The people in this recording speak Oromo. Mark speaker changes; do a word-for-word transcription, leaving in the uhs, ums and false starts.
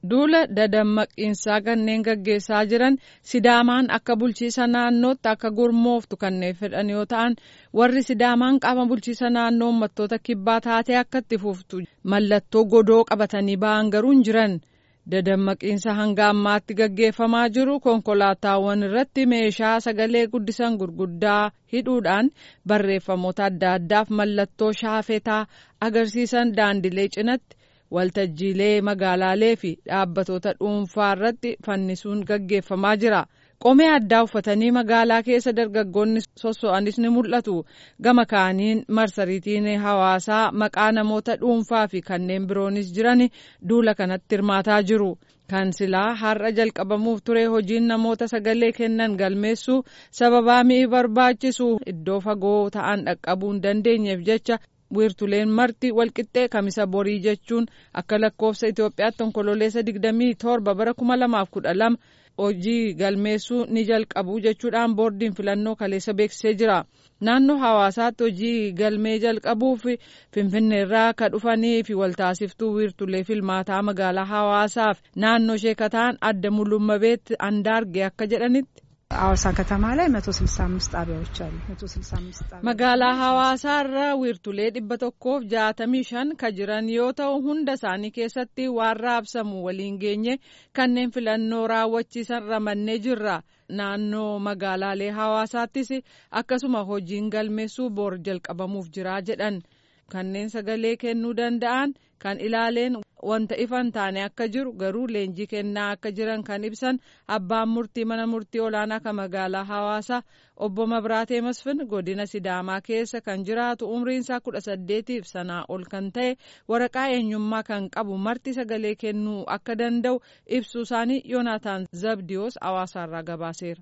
Speaker 1: Duula dadammaqiinsaa kanneen gaggeessaa jiran Sidaamaan akka bulchiisa naannootti akka gurmooftu kanneen fedhan yoo ta'an warri Sidaamaan qaama bulchiisa naannoo uummattoota kibbaa taatee akka itti fuftu mallattoo godoo qabatanii ba'an garuu hin jiran. Dadammaqiinsa hanga ammaatti gaggeeffamaa jiru konkolaataawwan irratti meeshaa sagalee guddisan gurguddaa hidhuudhaan barreeffamoota adda addaaf mallattoo shaafetaa agarsiisan daandilee cinatti waltajjiilee magaalaalee fi dhaabbatoota dhuunfaa irratti fannisuun gaggeeffamaa jira. Qomee addaa uffatanii magaalaa keessa dargaggoonni sosso'anis ni mul'atu. Gama kaaniin marsariitiin hawaasaa maqaa namoota dhuunfaa fi kanneen biroonis jiran duula kanatti hirmaataa jiru. Kan silaa har'a jalqabamuuf ture hojiin namoota sagalee kennan galmeessuu sababaa mi'i barbaachisu iddoo fagoo ta'an dhaqqabuu hin dandeenyeef jecha wiirtuleen marti walqixxee kamisa borii jechuun akka lakkoofsa Itoophiyaatti onkololeessa digdamii torba bara kuma lamaaf kudha lama hojii galmeessuu ni jalqabu jechuudhaan boordiin filannoo kaleessa beeksisee jira. Naannoo hawaasaatti hojii galmee jalqabuuf Finfinneerraa akka dhufanii fi waltaasiftuu wiirtulee filmaataa magaalaa hawaasaaf naannoo ishee kataan adda mul'ummabeet andaarge akka jedhanitti.
Speaker 2: ሐዋሳ ከተማ ላይ መቶ ስልሳ አምስት ጣቢያዎች አሉ መቶ ስልሳ አምስት ጣቢያ
Speaker 1: magaalaa hawaasaarra wiirtulee dhibba tokkoof jaatamii shan ka jiran yoo ta'u hunda isaanii keessatti waan raabsamu waliin geenye kanneen filannoo raawwachiisan ramannee jirra. Naannoo magaalaalee hawaasaattis akkasuma hojiin galmeessuu bor jalqabamuuf jira jedhan. Kanneen sagalee kennuu danda'an kan ilaaleen wanta ifan taane akka jiru garuu leenjii kennaa akka jiran kan ibsan abbaan murtii mana murtii olaanaa kan magaalaa hawaasaa obbo Mabraatee Masfin godina Sidaamaa keessa kan jiraatu umriin isaa kudha saddeetiif sanaa ol kan ta'e waraqaa eenyummaa kan qabu marti sagalee kennuu akka danda'u ibsuu isaanii Yoonaataan Zabdiyoos hawaasaarraa gabaaseera.